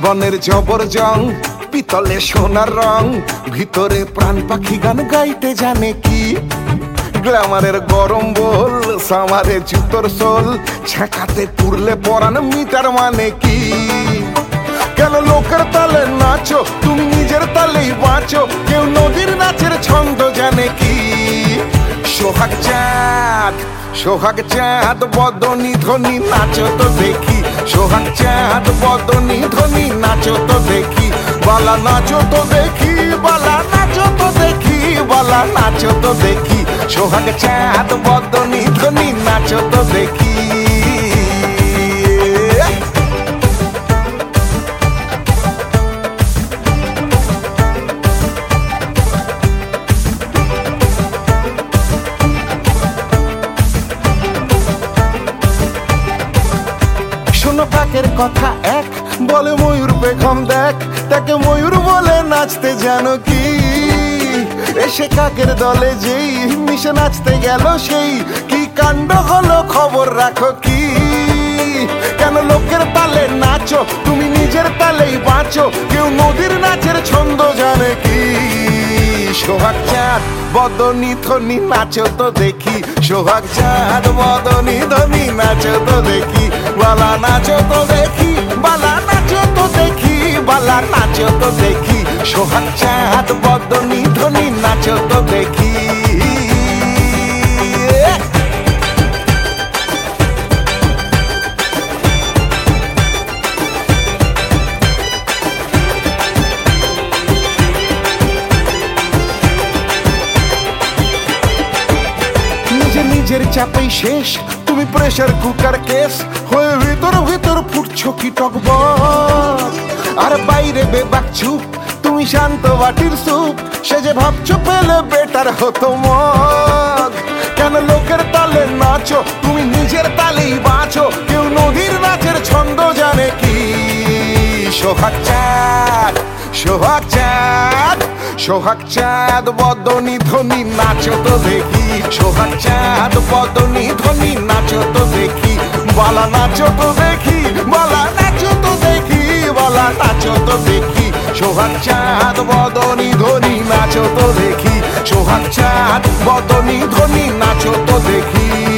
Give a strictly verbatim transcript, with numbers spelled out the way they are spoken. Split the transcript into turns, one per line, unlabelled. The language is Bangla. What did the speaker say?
জীবনের জবর জং, পিতলে সোনার রং, ভিতরে প্রাণ পাখি গান গাইতে জানে কি। গ্ল্যামারের গরম বল, সামারে জুতোর সোল, ছেঁকাতে পুরলে পরান মিটার মানে কি। কেন লোকের তালে নাচো, তুমি নিজের তালেই বাঁচো, কেউ নদীর নাচের ছন্দ জানে কি। সোহাগ চাঁদ, সোহাগ চাঁদ বদনি ধ্বনি নাচো তো দেখি। সোহাগ চাঁদ বদনি ধ্বনি নাচো তো দেখি। বালা নাচো তো দেখি, বালা নাচো তো দেখি, বালা নাচো তো দেখি। সোহাগ চাঁদ বদনি ধ্বনি নাচো তো দেখি। শোনো কাকের কথা এক, বলে ময়ূর বেগম দেখ, তাকে ময়ূর বলে নাচতে জানো কি। এসে কাকের দলে যেই মিশে নাচতে গেল সেই, কি কাণ্ড হলো খবর রাখো কি। কেন লোকের তালে নাচো, তুমি নিজের তালেই বাঁচো, কেউ নদীর নাচের ছন্দ জানে কি। সোহাগ চাঁদ বদনি ধ্বনি নাচো তো দেখি। সোহাগ চাঁদ বদনি ধ্বনি নাচো তো দেখি। বালা নাচো তো দেখি, বালা নাচো তো দেখি, বালা নাচো তো দেখি। সোহাগ চাঁদ বদনি ধ্বনি নাচো তো দেখি। নিজের চাপেই শেষ, তুমি প্রেসার কুকার কেস হয়ে ভিতর ভিতর ফুটছো কি টকবক। আর বাইরে বেবাক চুপ, তুমি শান্ত বাটির স্যুপ, সে যে ভাবছো পেলে বেটার হতো মগ। কেন লোকের তালে নাচো, তুমি নিজের তালেই বাঁচো, কেউ নদীর নাচের ছন্দ জানে কি। সোহাগ চাঁদ, সোহাগ চাঁদ, সোহাগ চাঁদ বদনি ধ্বনি নাচো তো দেখি। সোহাগ চাঁদ বদনি ধ্বনি নাচো তো দেখি। বালা নাচো তো দেখি, বালা নাচো তো দেখি, বালা নাচো তো দেখি। সোহাগ চাঁদ বদনি ধ্বনি নাচো তো দেখি। সোহাগ চাঁদ বদনি ধ্বনি নাচো তো দেখি।